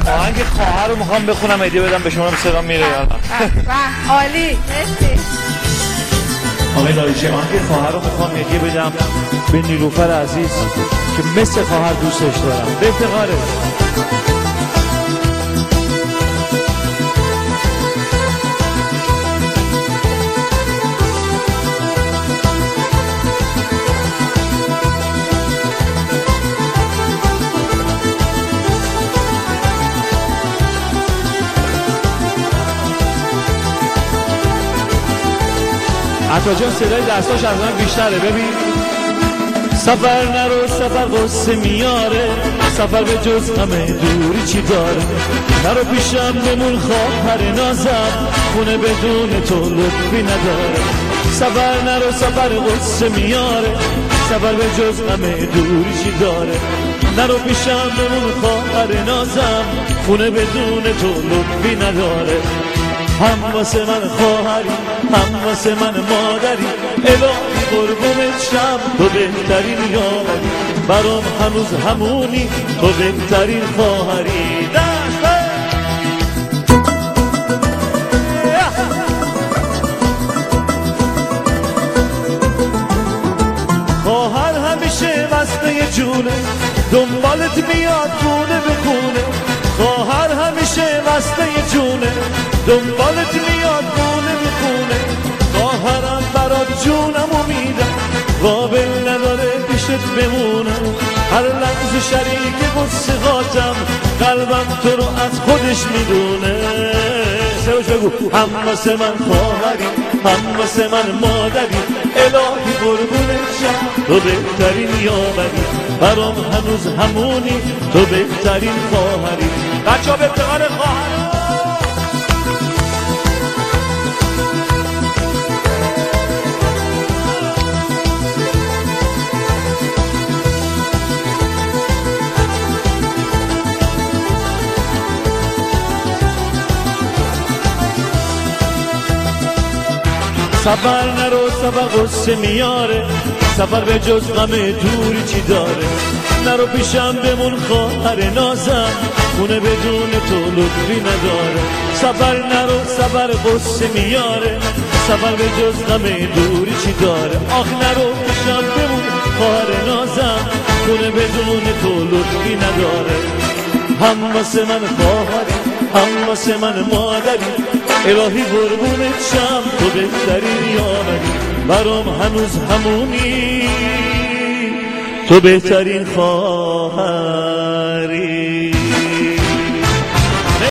آهنگ خواهر رو میخوام بخونم هدیه بدم به شما. صدا میره یالا عالی. مرسی آقای لایچی. آهنگ خواهر رو میخوام هدیه بدم به نیلوفر عزیز که مثل خواهر دوستش دارم. به افتخاره. عطا جان صدای دستاش از من بیشتره. ببین سفر نرو سفر قصه میاره، سفر به جز غم دوری چی داره. نرو پیشم بمون خواهر نازم، خونه بدون تو لطفی نداره. سفر نرو سفر قصه میاره، سفر به جز غم دوری چی داره. نرو پیشم بمون خواهر نازم، خونه بدون تو لطفی نداره. هم واسه من خواهری، هم واسه من مادری، الهی قربونت شم تو بهترین یاری. برام هنوز همونی تو بهترین خواهری. خواهر همیشه وصله جونه، دنبالت میاد خونه به خونه. خواهر همیشه وصله جونه، دنبالت میاد خونه به خونه. خواهرم برات جونمو میدم، قابل نداره پیشت بمونم. هر لحظه شریک قصه قاتم، قلبم تو رو از خودش میدونه. سروش بگو هم واسه من خواهری، هم واسه من مادری، الهی قربونت شم تو بهترین یاوری. برام هنوز همونی تو بهترین خواهری. بچه ها به افتخار خواهر سفر نرو سفر قصه میاره، سفر به جز غم دوری چی داره. نرو پیشم بمون خواهر نازم، خونه بدون تو لطفی نداره. سفر نرو سفر قصه میاره، سفر به جز غم دوری چی داره. آخ نرو پیشم بمون خواهر نازم، خونه بدون تو لطفی نداره. هم واسه من خواهری، هم واسه من مادری، الهی قربونت شم تو بهترین یاوری. برام هنوز همونی تو بهترین خواهر.